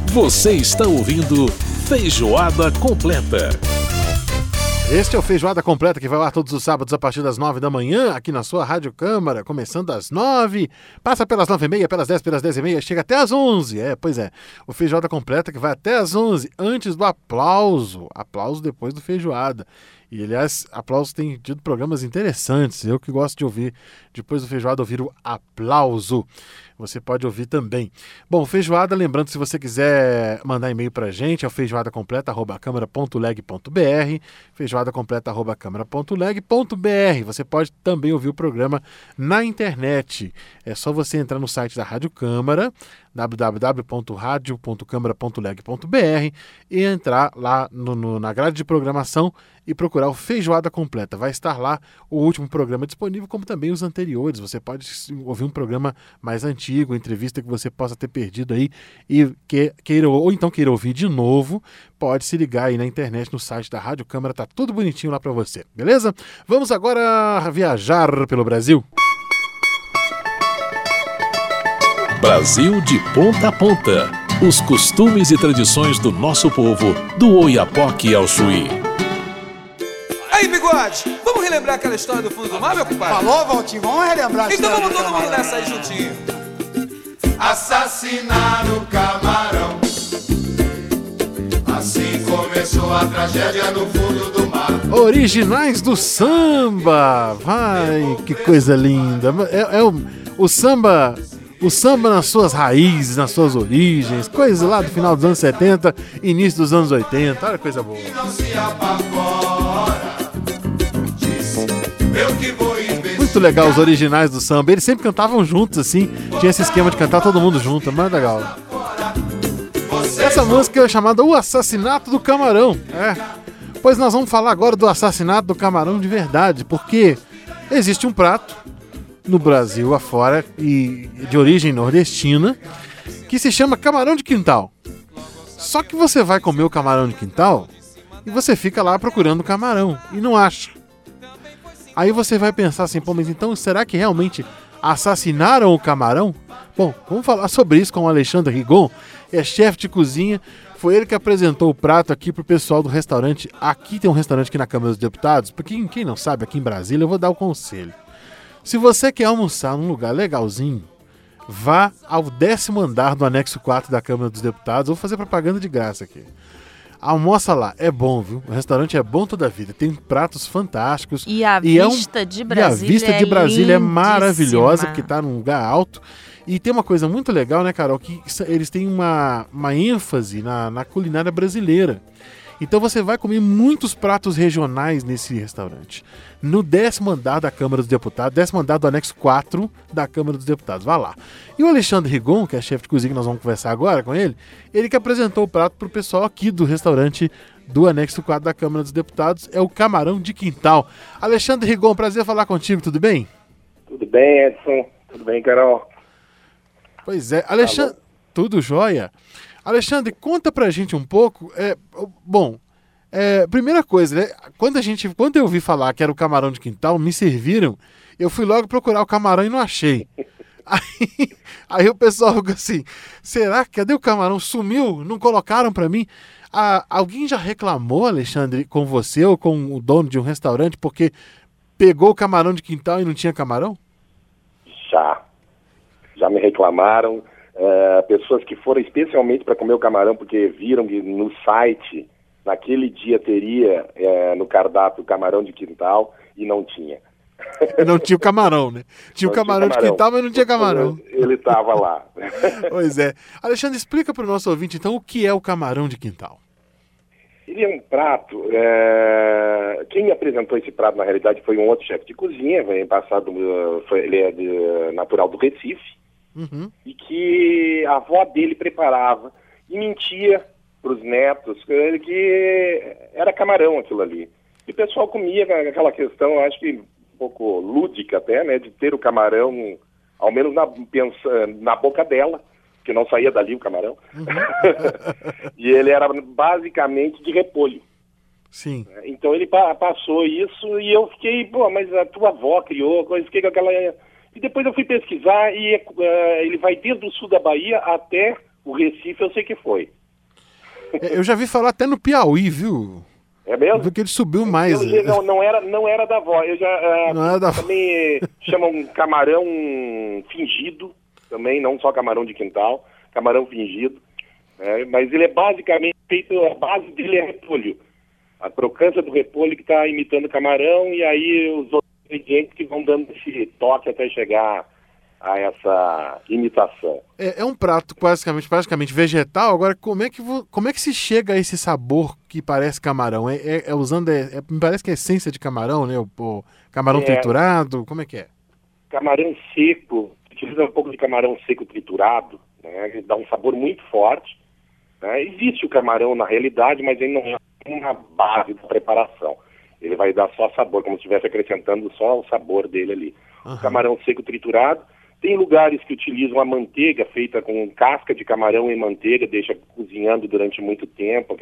Você está ouvindo Feijoada Completa. Este é o Feijoada Completa, que vai ao ar todos os sábados a partir das 9 da manhã, aqui na sua Rádio Câmara, começando às 9, passa pelas 9h30, pelas 10, pelas 10h30, chega até às 11. Pois é, o Feijoada Completa que vai até às 11, antes do aplauso depois do Feijoada. E, aliás, Aplauso tem tido programas interessantes, eu que gosto de ouvir, depois do Feijoada, ouvir o Aplauso. Você pode ouvir também. Bom, Feijoada, lembrando, se você quiser mandar e-mail pra gente, é o feijoadacompleta@câmara.leg.br, feijoadacompleta@câmara.leg.br. Você pode também ouvir o programa na internet. É só você entrar no site da Rádio Câmara, www.radio.câmara.leg.br, e entrar lá na grade de programação e procurar o Feijoada Completa. Vai estar lá o último programa disponível, como também os anteriores. Você pode ouvir um programa mais antigo, entrevista que você possa ter perdido aí e queira ouvir de novo, pode se ligar aí na internet, no site da Rádio Câmara, tá tudo bonitinho lá para você, beleza? Vamos agora viajar pelo Brasil. Brasil de ponta a ponta. Os costumes e tradições do nosso povo, do Oiapoque ao Chuí. Aí, Bigode, vamos relembrar aquela história do fundo do mar, meu compadre? Falou, Valtinho, vamos relembrar a Então história vamos do todo mundo camarão. nessa aí juntinho. Assassinaram o camarão. Assim começou a tragédia no fundo do mar. Originais do samba! Vai, que coisa linda! O samba nas suas raízes, nas suas origens, coisa lá do final dos anos 70, início dos anos 80, olha que coisa boa. Não se apavora. Disse, eu que vou investir. Muito legal os originais do samba, eles sempre cantavam juntos assim, tinha esse esquema de cantar todo mundo junto, mas legal. Essa música é chamada O Assassinato do Camarão, Pois nós vamos falar agora do assassinato do camarão de verdade, porque existe um prato no Brasil afora e de origem nordestina que se chama camarão de quintal. Só que você vai comer o camarão de quintal e você fica lá procurando o camarão e não acha. Aí você vai pensar assim, pô, mas então será que realmente assassinaram o camarão? Bom, vamos falar sobre isso com o Alexandre Rigon, é chefe de cozinha. Foi ele que apresentou o prato aqui pro pessoal do restaurante. Aqui tem um restaurante aqui na Câmara dos Deputados, porque quem não sabe, aqui em Brasília, eu vou dar o conselho. Se você quer almoçar num lugar legalzinho, vá ao 10º andar do anexo 4 da Câmara dos Deputados. Vou fazer propaganda de graça aqui. Almoça lá, é bom, viu? O restaurante é bom toda a vida, tem pratos fantásticos. E a vista de Brasília é maravilhosa, porque tá num lugar alto. E tem uma coisa muito legal, né, Carol, que eles têm uma ênfase na culinária brasileira. Então você vai comer muitos pratos regionais nesse restaurante. No 10º andar da Câmara dos Deputados, 10º andar do anexo 4 da Câmara dos Deputados. Vá lá. E o Alexandre Rigon, que é chefe de cozinha, que nós vamos conversar agora com ele que apresentou o prato para o pessoal aqui do restaurante do anexo 4 da Câmara dos Deputados, é o camarão de quintal. Alexandre Rigon, prazer falar contigo, tudo bem? Tudo bem, Edson? Tudo bem, Carol? Pois é, Alexandre, tudo jóia? Alexandre, conta pra gente um pouco. Primeira coisa, né? Quando eu ouvi falar que era o camarão de quintal, me serviram, eu fui logo procurar o camarão e não achei. Aí o pessoal ficou assim, será? Cadê o camarão? Sumiu? Não colocaram pra mim? Alguém já reclamou, Alexandre, com você ou com o dono de um restaurante porque pegou o camarão de quintal e não tinha camarão? Já me reclamaram. Pessoas que foram especialmente para comer o camarão porque viram que no site naquele dia teria no cardápio camarão de quintal e não tinha. Não tinha o camarão, né? Tinha o camarão de quintal, mas não tinha camarão. Ele estava lá. Pois é. Alexandre, explica para o nosso ouvinte, então, o que é o camarão de quintal. Ele é um prato... Quem me apresentou esse prato, na realidade, foi um outro chefe de cozinha. Ele é natural do Recife. Uhum. E que a avó dele preparava e mentia para os netos que era camarão aquilo ali. E o pessoal comia aquela questão, acho que um pouco lúdica até, né, de ter o camarão, ao menos na boca dela, que não saía dali o camarão. Uhum. E ele era basicamente de repolho. Sim. Então ele passou isso e eu fiquei, mas a tua avó criou, eu fiquei com aquela... E depois eu fui pesquisar e ele vai desde o sul da Bahia até o Recife, eu sei que foi. Eu já vi falar até no Piauí, viu? É mesmo? Porque ele subiu mais. Não era da avó. Eu já não era da avó. Também chamam camarão fingido, também, não só camarão de quintal, camarão fingido. Mas ele é basicamente feito, a base dele é repolho. A crocância do repolho que está imitando camarão, e aí os outros ingredientes que vão dando esse toque até chegar a essa imitação. É um prato praticamente vegetal. Agora, como é que se chega a esse sabor que parece camarão? Me parece que é essência de camarão, né? O camarão triturado, como é que é? Camarão seco, utiliza um pouco de camarão seco triturado, né? Ele dá um sabor muito forte. Né? Existe o camarão na realidade, mas ele não é uma base da preparação. Ele vai dar só sabor, como se estivesse acrescentando só o sabor dele ali. Uhum. O camarão seco triturado. Tem lugares que utilizam a manteiga feita com casca de camarão e manteiga, deixa cozinhando durante muito tempo,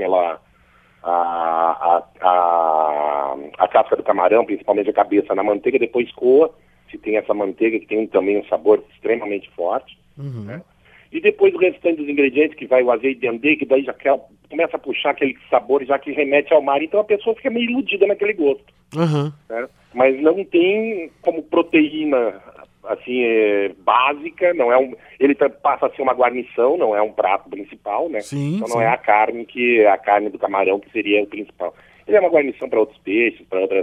a casca do camarão, principalmente a cabeça, na manteiga, depois coa, se tem essa manteiga que tem também um sabor extremamente forte. Uhum. Né? E depois o restante dos ingredientes, que vai o azeite de dendê, que daí já começa a puxar aquele sabor já que remete ao mar, então a pessoa fica meio iludida naquele gosto. Uhum. Né? Mas não tem como proteína assim, básica, não é ele passa a ser uma guarnição, não é um prato principal, né? Sim, então não é a carne do camarão que seria o principal. Ele é uma guarnição para outros peixes, para outros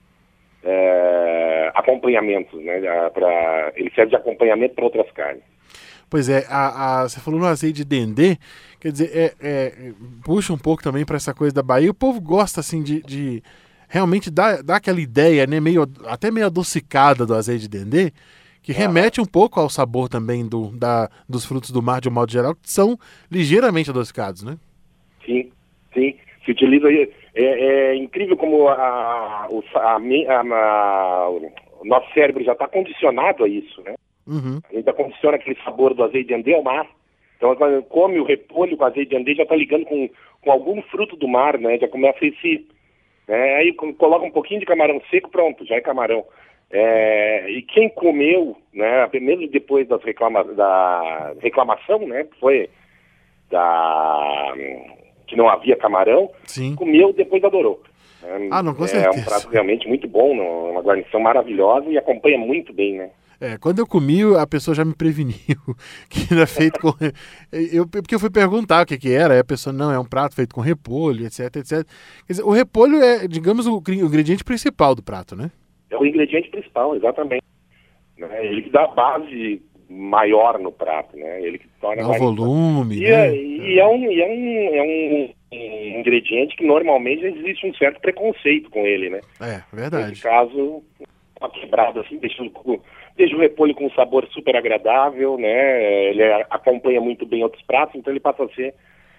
acompanhamentos, né? Ele serve de acompanhamento para outras carnes. Pois é, você falou no azeite de dendê, quer dizer, puxa um pouco também para essa coisa da Bahia. O povo gosta assim de realmente dar aquela ideia, né, até meio adocicada do azeite de dendê, que remete um pouco ao sabor também dos frutos do mar, de um modo geral, que são ligeiramente adocicados, né? Sim. Se utiliza... É incrível como o nosso cérebro já está condicionado a isso, né? Uhum. A gente já condiciona aquele sabor do azeite de dendê ao mar. Então, quando come o repolho com azeite de dendê, já está ligando com algum fruto do mar, né? Já começa esse... aí coloca um pouquinho de camarão seco, pronto, já é camarão. E quem comeu, né, mesmo depois da reclamação, né, foi que não havia camarão, sim, comeu, depois adorou. Não, com certeza. É um prato realmente muito bom, uma guarnição maravilhosa e acompanha muito bem, né? Quando eu comi, a pessoa já me preveniu que era feito com... porque eu fui perguntar o que era, aí a pessoa, não, é um prato feito com repolho, etc, etc. Quer dizer, o repolho é, digamos, o ingrediente principal do prato, né? É o ingrediente principal, exatamente. Ele que dá a base maior no prato, né? Ele que torna o volume, é um ingrediente que normalmente existe um certo preconceito com ele, né? Verdade. Nesse caso, uma quebrada assim, deixa o repolho com um sabor super agradável, né? Ele acompanha muito bem outros pratos, então ele passa a ser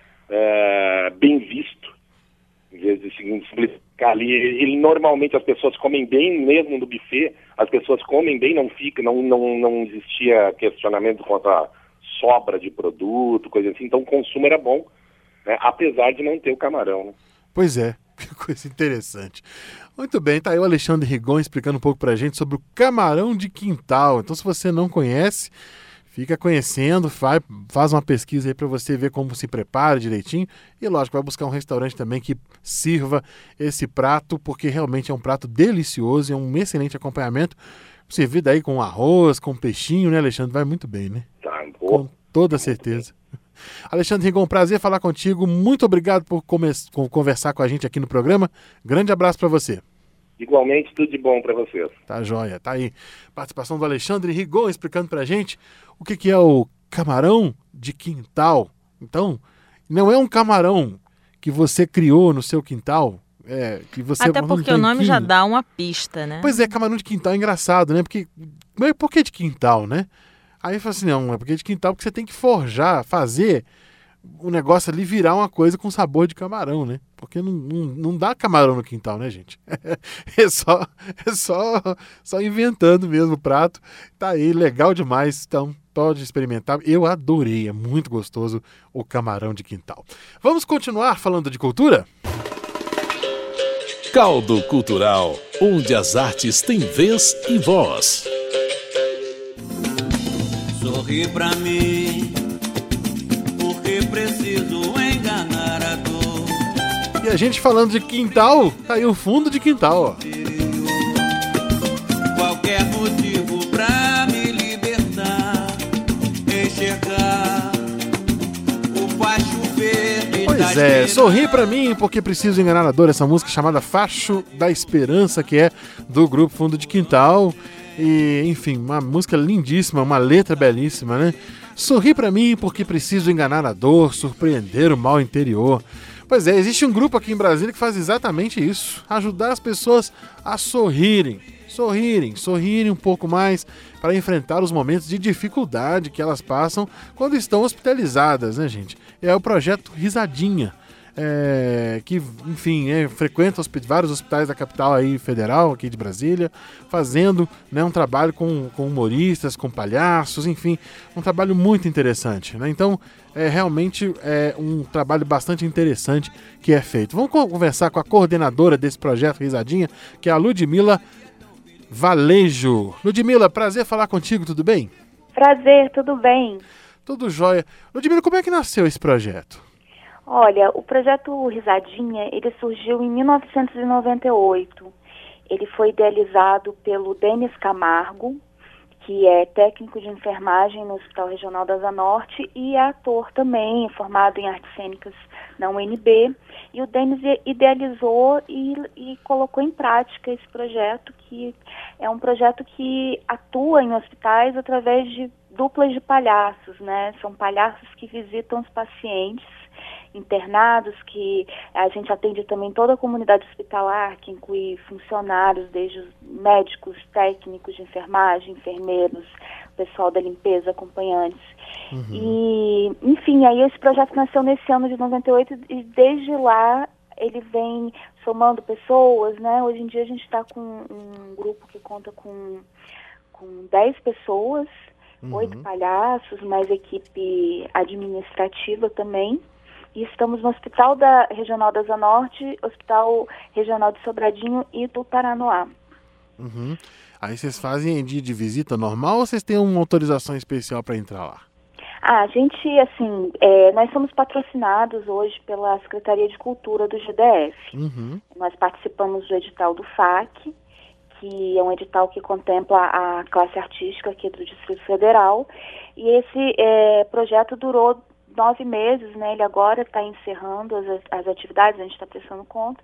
bem visto. Em vez de simplificar ali, ele normalmente as pessoas comem bem, mesmo no buffet, as pessoas comem bem, não existia questionamento quanto a sobra de produto, coisa assim, então o consumo era bom, né? Apesar de não ter o camarão, né? Pois é, que coisa interessante. Muito bem, tá aí o Alexandre Rigon explicando um pouco pra gente sobre o camarão de quintal. Então, se você não conhece, fica conhecendo, faz uma pesquisa aí para você ver como se prepara direitinho. E, lógico, vai buscar um restaurante também que sirva esse prato, porque realmente é um prato delicioso, é um excelente acompanhamento. Servido aí com arroz, com peixinho, né, Alexandre? Vai muito bem, né? Tá, com toda certeza. Alexandre Rigon, prazer falar contigo. Muito obrigado por conversar com a gente aqui no programa. Grande abraço para você. Igualmente, tudo de bom para vocês. Tá joia, tá aí. Participação do Alexandre Rigon explicando pra gente o que é o camarão de quintal. Então, não é um camarão que você criou no seu quintal. Que você até porque o nome já dá uma pista, né? Pois é, camarão de quintal é engraçado, né? Por que de quintal, né? Aí fala assim, não, é porque de quintal porque você tem que forjar, fazer o negócio ali virar uma coisa com sabor de camarão, né? Porque não dá camarão no quintal, né, gente? É só inventando mesmo o prato. Tá aí, legal demais. Então, pode experimentar. Eu adorei, é muito gostoso o camarão de quintal. Vamos continuar falando de cultura? Caldo Cultural, onde as artes têm vez e voz. Sorri pra mim, porque preciso enganar a a gente falando de quintal, tá aí o fundo de quintal, ó. Qualquer motivo pra me libertar, enxergar o facho verde. Pois é, Sorri Pra Mim Porque Preciso Enganar a Dor, essa música chamada Facho da Esperança, que é do grupo Fundo de Quintal. E, enfim, uma música lindíssima, uma letra belíssima, né? Sorri pra mim porque preciso enganar a dor, surpreender o mal interior. Pois é, existe um grupo aqui em Brasília que faz exatamente isso, ajudar as pessoas a sorrirem um pouco mais para enfrentar os momentos de dificuldade que elas passam quando estão hospitalizadas, né, gente? É o projeto Risadinha. Que, enfim, frequenta vários hospitais da capital aí federal, aqui de Brasília, fazendo, né, um trabalho com humoristas, com palhaços, enfim, um trabalho muito interessante, né? Então, realmente é um trabalho bastante interessante que é feito. Vamos conversar com a coordenadora desse projeto Risadinha, que é a Ludmila Valejo. Ludmila, prazer falar contigo, tudo bem? Prazer, tudo bem. Tudo jóia. Ludmila, como é que nasceu esse projeto? Olha, o projeto Risadinha, ele surgiu em 1998. Ele foi idealizado pelo Denis Camargo, que é técnico de enfermagem no Hospital Regional da Asa Norte e é ator também, formado em artes cênicas na UNB. E o Denis idealizou e colocou em prática esse projeto, que é um projeto que atua em hospitais através de duplas de palhaços, né? São palhaços que visitam os pacientes internados, que a gente atende também toda a comunidade hospitalar, que inclui funcionários, desde os médicos, técnicos de enfermagem, enfermeiros, pessoal da limpeza, acompanhantes. E, enfim, aí esse projeto nasceu nesse ano de 98 e desde lá ele vem somando pessoas, né? Hoje em dia a gente está com um grupo que conta com 10 pessoas, 8 palhaços, mais equipe administrativa também. E estamos no Hospital Regional da Asa Norte, Hospital Regional de Sobradinho e do Paranoá. Aí vocês fazem em dia de visita normal ou vocês têm uma autorização especial para entrar lá? A gente, assim, nós somos patrocinados hoje pela Secretaria de Cultura do GDF. Nós participamos do edital do FAC, que é um edital que contempla a classe artística aqui do Distrito Federal. E esse projeto durou 9 meses, né? Ele agora está encerrando as atividades, a gente está prestando contas.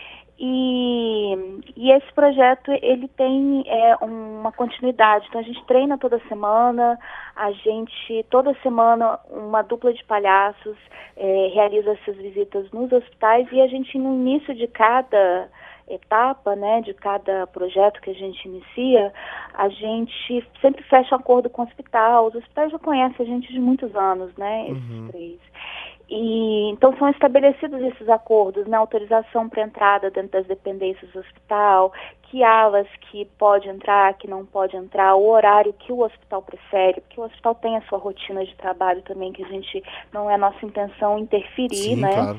E esse projeto, ele tem uma continuidade. Então, a gente treina toda semana, toda semana, uma dupla de palhaços realiza essas visitas nos hospitais e a gente, no início de cada etapa, né, de cada projeto que a gente inicia, a gente sempre fecha um acordo com o hospital. Os hospitais já conhecem a gente de muitos anos, né, esses 3. E então são estabelecidos esses acordos, né, autorização para entrada dentro das dependências do hospital, que alas que pode entrar, que não pode entrar, o horário que o hospital prefere, porque o hospital tem a sua rotina de trabalho também, que a gente, não é nossa intenção interferir, sim, né? Claro.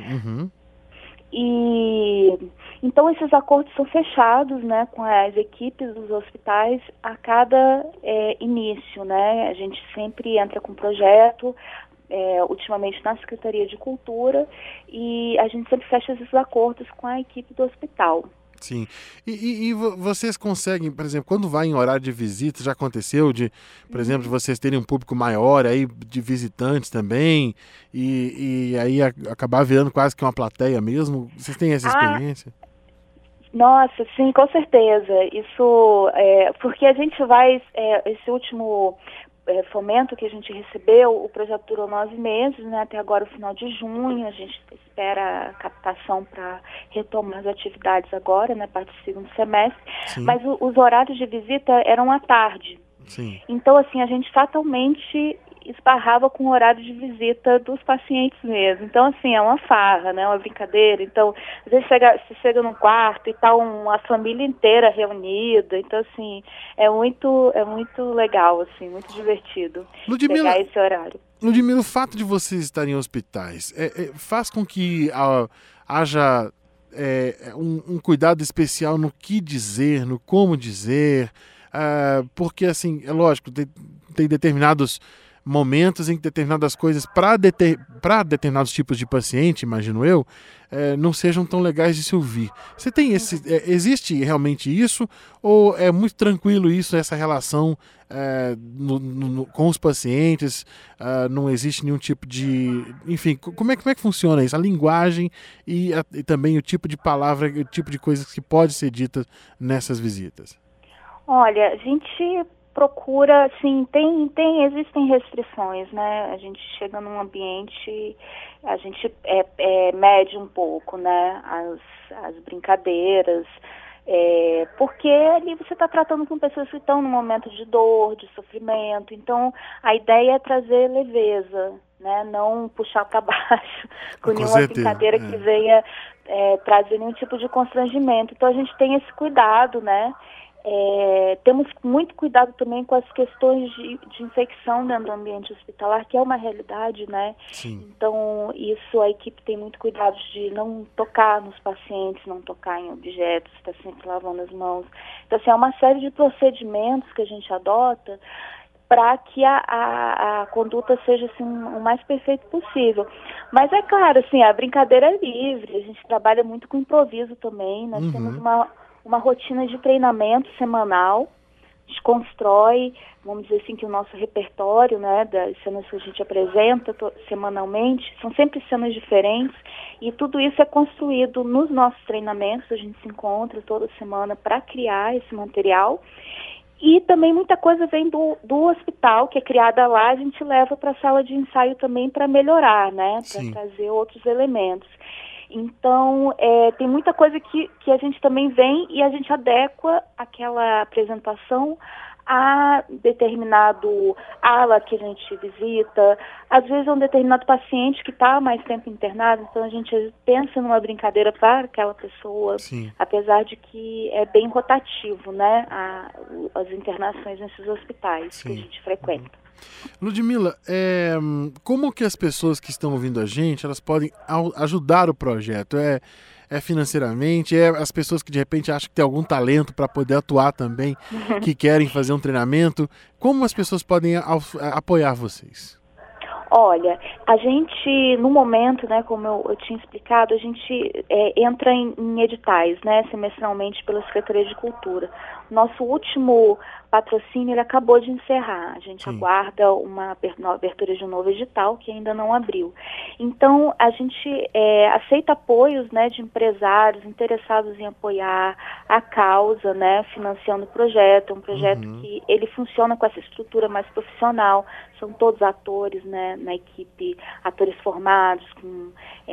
E então esses acordos são fechados, né, com as equipes dos hospitais a cada início, né? A gente sempre entra com projeto, ultimamente na Secretaria de Cultura, e a gente sempre fecha esses acordos com a equipe do hospital. Sim. E vocês conseguem, por exemplo, quando vai em horário de visita, já aconteceu de, por exemplo, de vocês terem um público maior aí de visitantes também e aí acabar virando quase que uma plateia mesmo? Vocês têm essa experiência? Nossa, sim, com certeza. Isso porque a gente vai, esse último fomento que a gente recebeu, o projeto durou 9 meses, né, até agora o final de junho, a gente espera a captação para retomar as atividades agora, né, parte do segundo semestre, sim. Mas os horários de visita eram à tarde. Sim. Então, assim, a gente fatalmente esbarrava com o horário de visita dos pacientes mesmo. Então, assim, é uma farra, né? Uma brincadeira. Então, às vezes você chega num quarto e tá uma família inteira reunida. Então, assim, é muito legal, assim, muito divertido pegar esse horário. Ludmila, o fato de vocês estarem em hospitais faz com que haja um cuidado especial no que dizer, no como dizer, porque, assim, é lógico, tem determinados momentos em que determinadas coisas para determinados tipos de paciente, imagino eu, não sejam tão legais de se ouvir. Você tem existe realmente isso, ou é muito tranquilo isso, essa relação com os pacientes, não existe nenhum tipo de... Enfim, como é que funciona isso? A linguagem e também o tipo de palavra, o tipo de coisas que pode ser dita nessas visitas? Olha, a gente procura, assim, existem restrições, né? A gente chega num ambiente, a gente mede um pouco, né? As brincadeiras, porque ali você está tratando com pessoas que estão num momento de dor, de sofrimento, então a ideia é trazer leveza, né? Não puxar para baixo com nenhuma brincadeira que venha trazer nenhum tipo de constrangimento. Então a gente tem esse cuidado, né? Temos muito cuidado também com as questões de infecção dentro do ambiente hospitalar, que é uma realidade, né? Sim. Então, isso a equipe tem muito cuidado de não tocar nos pacientes, não tocar em objetos, estar sempre lavando as mãos. Então, assim, é uma série de procedimentos que a gente adota para que a conduta seja assim, o mais perfeito possível. Mas é claro, assim, a brincadeira é livre, a gente trabalha muito com improviso também, nós temos uma rotina de treinamento semanal, a gente constrói, vamos dizer assim, que o nosso repertório, né, das cenas que a gente apresenta semanalmente, são sempre cenas diferentes, e tudo isso é construído nos nossos treinamentos, a gente se encontra toda semana para criar esse material, e também muita coisa vem do hospital, que é criada lá, a gente leva para a sala de ensaio também para melhorar, né, para trazer outros elementos. Então, tem muita coisa que a gente também vem e a gente adequa aquela apresentação a determinado ala que a gente visita. Às vezes é um determinado paciente que está mais tempo internado, então a gente pensa numa brincadeira para aquela pessoa, apesar de que é bem rotativo, né, as internações nesses hospitais que a gente frequenta. Ludmila, como que as pessoas que estão ouvindo a gente, elas podem ajudar o projeto? É financeiramente? É as pessoas que de repente acham que tem algum talento para poder atuar também, que querem fazer um treinamento? Como as pessoas podem apoiar vocês? Olha, a gente, no momento, né, como eu tinha explicado, a gente entra em editais, né, semestralmente pela Secretaria de Cultura. Nosso último patrocínio, ele acabou de encerrar. A gente aguarda uma abertura de um novo edital que ainda não abriu. Então, a gente aceita apoios, né, de empresários interessados em apoiar a causa, né, financiando o projeto. É um projeto que ele funciona com essa estrutura mais profissional. São todos atores, né, na equipe, atores formados, com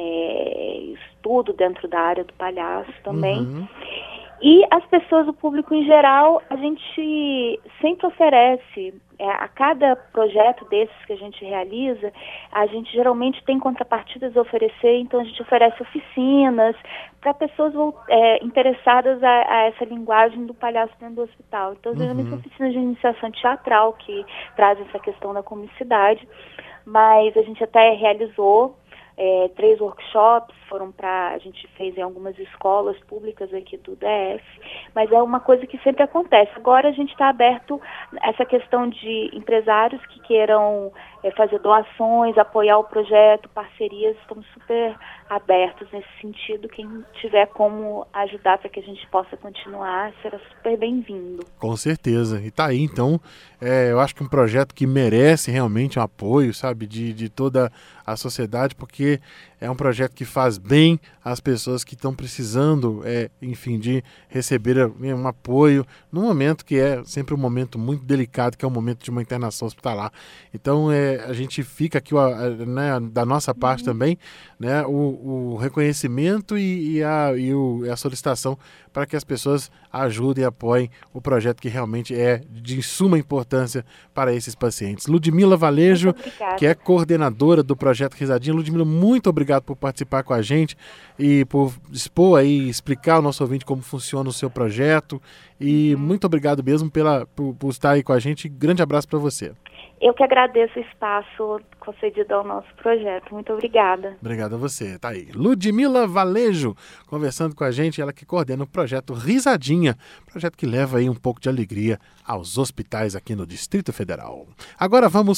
estudo dentro da área do palhaço também. E as pessoas, o público em geral, a gente sempre oferece, a cada projeto desses que a gente realiza, a gente geralmente tem contrapartidas a oferecer, então a gente oferece oficinas para pessoas interessadas a essa linguagem do palhaço dentro do hospital. Então, geralmente oficinas de iniciação teatral que trazem essa questão da comicidade, mas a gente até realizou 3 workshops, a gente fez em algumas escolas públicas aqui do DF, mas é uma coisa que sempre acontece. Agora a gente está aberto a essa questão de empresários que queiram fazer doações, apoiar o projeto, parcerias, estamos super abertos nesse sentido. Quem tiver como ajudar para que a gente possa continuar, será super bem-vindo. Com certeza. E tá aí, então, eu acho que um projeto que merece realmente um apoio, sabe, de toda a sociedade, porque é um projeto que faz bem às pessoas que estão precisando, enfim, de receber um apoio num momento que é sempre um momento muito delicado, que é o momento de uma internação hospitalar. Então, a gente fica aqui, né, da nossa parte também, né, o reconhecimento e a solicitação para que as pessoas ajudem e apoiem o projeto que realmente é de suma importância para esses pacientes. Ludmila Valejo, que é coordenadora do projeto Risadinha. Ludmila, muito obrigado por participar com a gente e por expor aí, explicar ao nosso ouvinte como funciona o seu projeto, e muito obrigado mesmo por estar aí com a gente. Grande abraço para você. Eu que agradeço o espaço concedido ao nosso projeto. Muito obrigada. Obrigado a você. Tá aí. Ludmila Valejo conversando com a gente, ela que coordena o projeto Risadinha, projeto que leva aí um pouco de alegria aos hospitais aqui no Distrito Federal. Agora vamos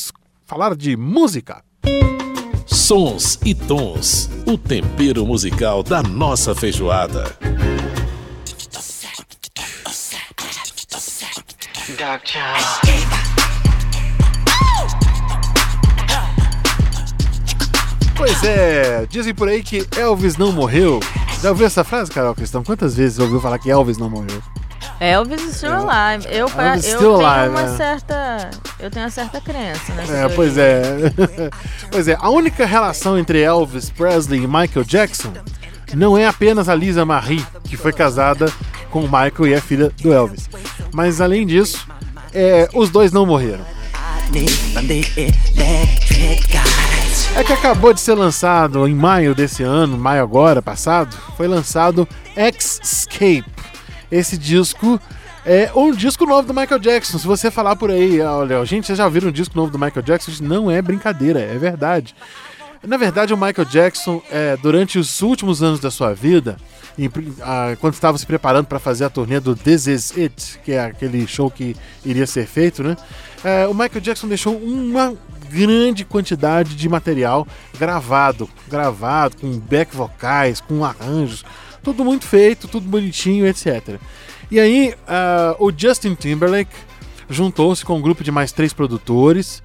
falar de música. Sons e tons, o tempero musical da nossa feijoada. Pois é, dizem por aí que Elvis não morreu. Já ouviu essa frase, Carol Cristão? Quantas vezes ouviu falar que Elvis não morreu? Elvis is still alive. Eu tenho uma certa crença nessa pois é. Pois é, a única relação entre Elvis Presley e Michael Jackson não é apenas a Lisa Marie, que foi casada com o Michael e é filha do Elvis. Mas além disso, os dois não morreram. É que acabou de ser lançado em maio desse ano, maio agora, passado, foi lançado Escape. Esse disco é um disco novo do Michael Jackson. Se você falar por aí, olha, gente, vocês já viram um disco novo do Michael Jackson? Não é brincadeira, é verdade. Na verdade, o Michael Jackson, durante os últimos anos da sua vida, quando estava se preparando para fazer a turnê do This Is It, que é aquele show que iria ser feito, né? O Michael Jackson deixou uma grande quantidade de material gravado com back vocais, com arranjos, tudo muito feito, tudo bonitinho, etc. E aí, o Justin Timberlake juntou-se com um grupo de mais 3 produtores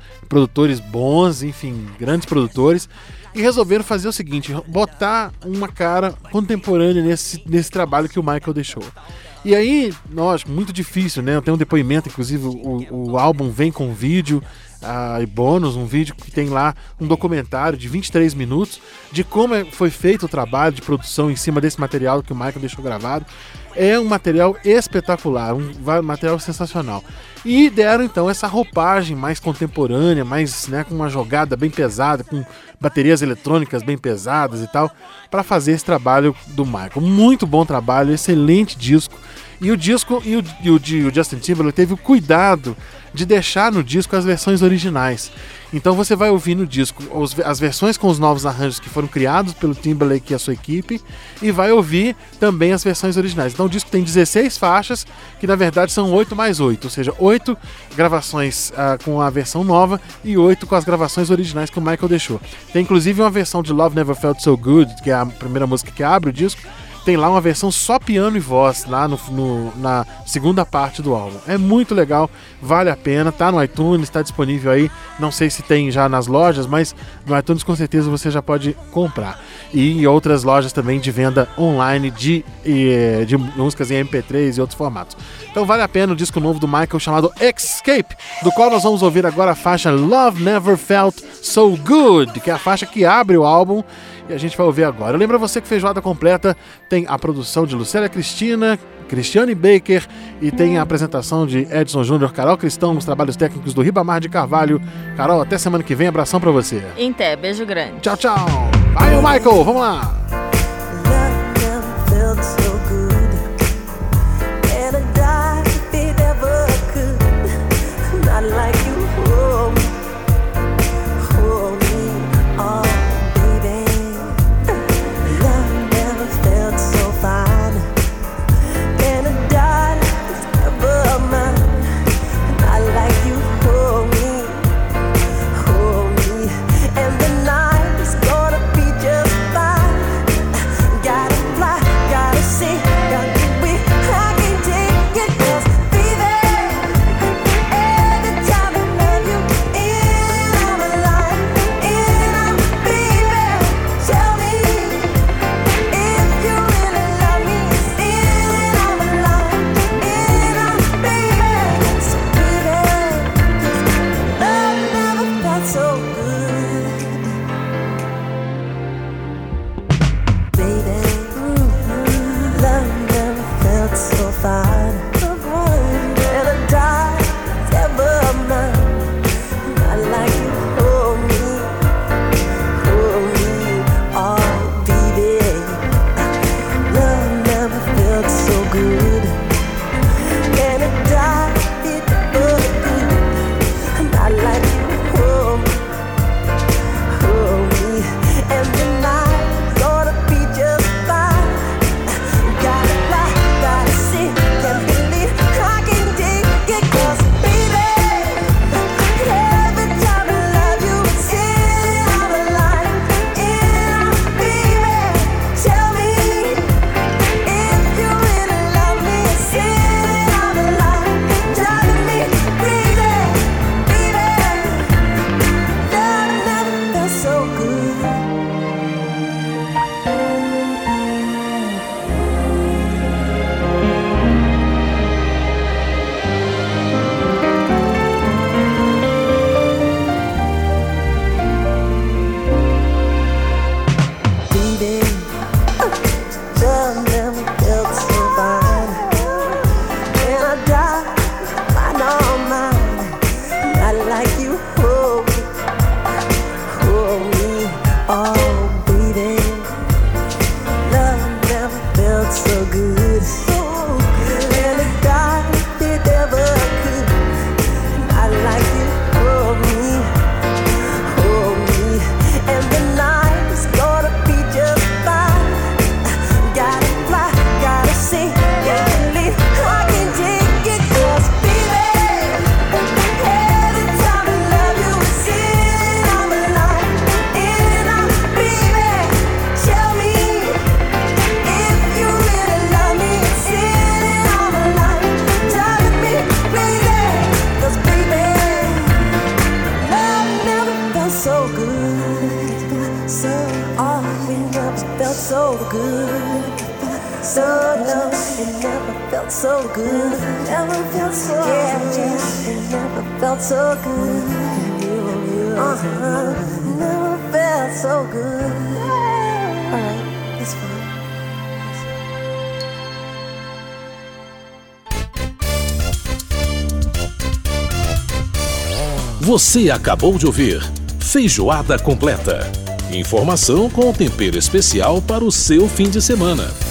bons, enfim, grandes produtores, e resolveram fazer o seguinte, botar uma cara contemporânea nesse trabalho que o Michael deixou. E aí, lógico, muito difícil, né? Tem um depoimento, inclusive o álbum vem com vídeo e bônus, um vídeo que tem lá um documentário de 23 minutos de como foi feito o trabalho de produção em cima desse material que o Michael deixou gravado. É um material espetacular, um material sensacional. E deram então essa roupagem mais contemporânea, mais, né, com uma jogada bem pesada, com baterias eletrônicas bem pesadas e tal, para fazer esse trabalho do Michael. Muito bom trabalho, excelente disco. E o disco e o Justin Timberlake teve o cuidado de deixar no disco as versões originais. Então você vai ouvir no disco as versões com os novos arranjos que foram criados pelo Timberlake e a sua equipe, e vai ouvir também as versões originais. Então o disco tem 16 faixas, que na verdade são 8 mais 8, ou seja, 8 gravações com a versão nova e 8 com as gravações originais que o Michael deixou. Tem inclusive uma versão de Love Never Felt So Good, que é a primeira música que abre o disco. Tem lá uma versão só piano e voz, lá na segunda parte do álbum. É muito legal, vale a pena, tá no iTunes, tá disponível aí, não sei se tem já nas lojas, mas no iTunes com certeza você já pode comprar. E em outras lojas também de venda online de músicas em MP3 e outros formatos. Então vale a pena o disco novo do Michael chamado Escape, do qual nós vamos ouvir agora a faixa Love Never Felt So Good, que é a faixa que abre o álbum. E a gente vai ouvir agora. Eu lembro a você que Feijoada Completa tem a produção de Lucélia Cristina, Cristiane Baker, e tem a apresentação de Edson Júnior, Carol Cristão, os trabalhos técnicos do Ribamar de Carvalho. Carol, até semana que vem, abração pra você. Até, beijo grande. Tchau, tchau. Vai, Michael, vamos lá. good. So we never felt so good. So no, it never felt so good. Never felt so good. It never felt so good. Never felt so good. Alright, that's fine. Você acabou de ouvir Feijoada Completa. Informação com tempero especial para o seu fim de semana.